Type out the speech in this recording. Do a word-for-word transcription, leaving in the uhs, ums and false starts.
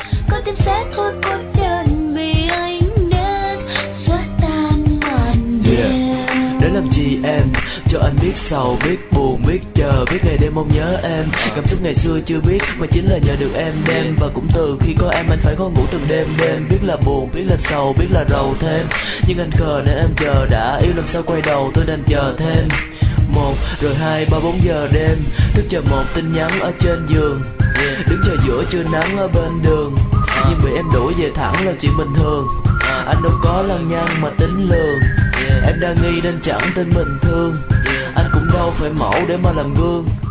con tim sẽ thôi cô đơn vì anh đến xóa tan màn đêm. Yeah. Để làm gì em, cho anh biết sầu, biết buồn, biết chờ, biết ngày đêm mong nhớ em. Cảm xúc ngày xưa chưa biết, mà chính là nhờ được em đem. Và cũng từ khi có em anh phải khó ngủ từng đêm đêm. Biết là buồn, biết là sầu, biết là rầu thêm. Nhưng anh khờ nên em chờ đã yêu làm sao quay đầu, tôi đành chờ thêm. Một, rồi hai, ba, bốn giờ đêm, thức chờ một tin nhắn ở trên giường. Đứng chờ giữa trưa nắng ở bên đường, nhưng bị em đuổi về thẳng là chuyện bình thường. Anh đâu có lăng nhăng mà tính lường. Em đang nghi nên chẳng tin mình thương. Anh cũng đâu phải mẫu để mà làm gương.